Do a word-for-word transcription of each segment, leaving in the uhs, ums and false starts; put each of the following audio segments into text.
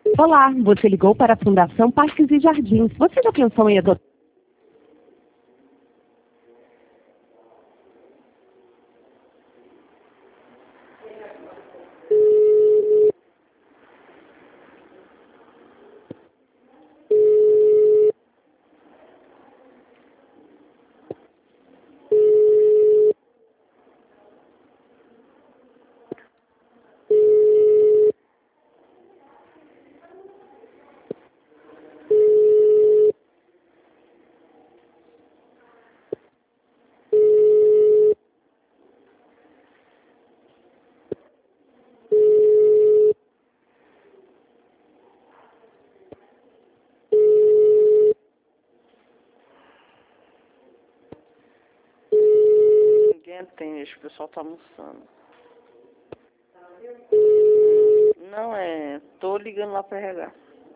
Olá, você ligou para a Fundação Parques e Jardins. Você já pensou em adotar? Ninguém atende, o pessoal tá almoçando. Não, é... Tô ligando lá pra R H.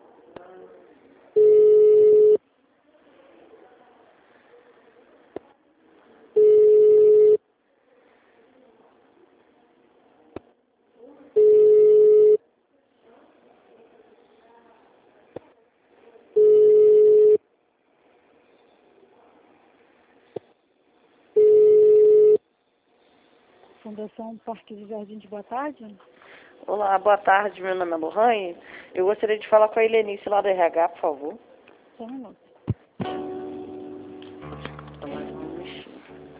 Fundação Parques e Jardins, boa tarde. Olá, boa tarde, meu nome é Lohane. Eu gostaria de falar com a Helenice lá do R H, por favor. Só um minuto. Tá mais um mexendo.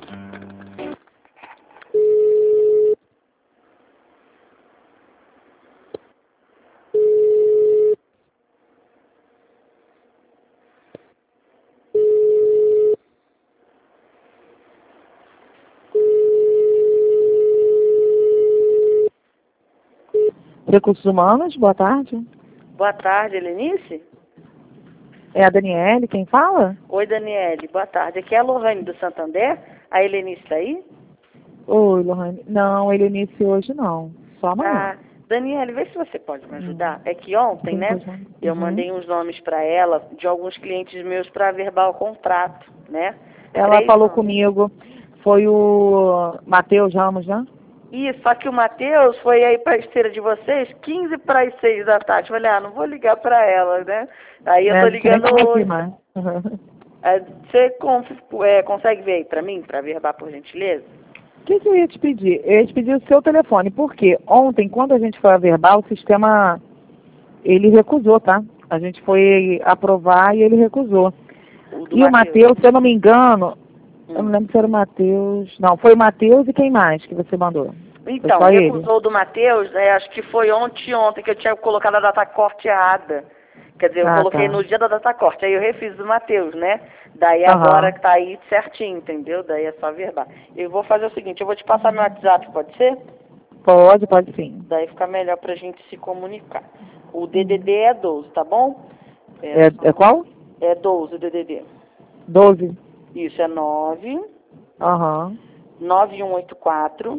Recursos Humanos, boa tarde. Boa tarde, Helenice? É a Daniele, quem fala? Oi, Daniele, boa tarde. Aqui é a Lohane do Santander. A Helenice tá aí? Oi, Lohane. Não, ele inicia hoje não, só amanhã. Ah, Daniele, vê se você pode me ajudar. Hum. É que ontem, Sim, né, pois não. eu Uhum. mandei uns nomes para ela de alguns clientes meus para averbar o contrato, né? Ela Três falou nomes. comigo, foi o Matheus Ramos, né? Isso, só que o Matheus foi aí para a esteira de vocês, quinze para as seis da tarde. Falei, ah, não vou ligar para ela, né? Aí eu É, tô não tinha nem ligando como hoje. afirmar. Uhum. É, Você con- é, consegue ver aí para mim, para averbar por gentileza? O que, que eu ia te pedir? Eu ia te pedir o seu telefone, porque ontem, quando a gente foi averbar, o sistema, ele recusou, tá? A gente foi aprovar e ele recusou. O do E o Matheus, se eu não me engano, Hum. eu não lembro se era o Matheus. Não, foi o Matheus e quem mais que você mandou? Então, foi só recusou ele? do Matheus, né, acho que foi ontem ontem que eu tinha colocado a data corte errada. Quer dizer, eu Ah, coloquei tá. no dia da data corte, aí eu refiz do Matheus, né? Daí Aham. agora que tá aí certinho, entendeu? Daí é só verbar. Eu vou fazer o seguinte, eu vou te passar meu WhatsApp, pode ser? Pode, pode sim. Daí fica melhor pra gente se comunicar. O D D D é doze, tá bom? É, só- é qual? É doze o D D D. doze. Isso, é nove Aham. nove um oito quatro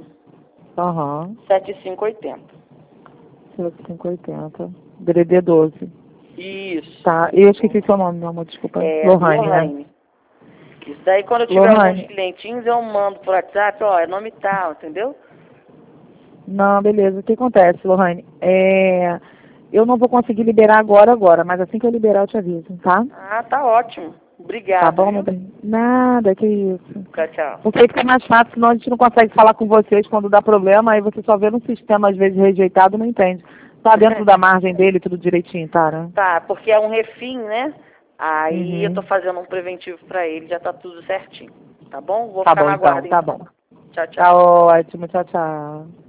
Aham. sete cinco oito zero. setenta e cinco oitenta. D D D doze. Isso. Tá, eu esqueci seu nome, meu amor, desculpa. É, Lohane, né? Lohane. Isso daí quando eu tiver alguns Lohane. clientinhos, eu mando por WhatsApp, ó, é nome tal, entendeu? Não, beleza. O que acontece, Lohane? É, eu não vou conseguir liberar agora, agora, mas assim que eu liberar eu te aviso, tá? Ah, tá ótimo. Obrigado, Tá bom, viu? meu bem? Nada, que isso. Tchau, tchau. Porque fica mais fácil, senão a gente não consegue falar com vocês quando dá problema, aí você só vê no sistema, às vezes, rejeitado, não entende. Tá dentro da margem dele, tudo direitinho, tá, né? Tá, porque é um refim, né? Aí Uhum. eu tô fazendo um preventivo pra ele, já tá tudo certinho. Tá bom? Vou Tá ficar bom, na então, guarda, tá então. bom. Tchau, tchau. Tá ótimo, tchau, tchau.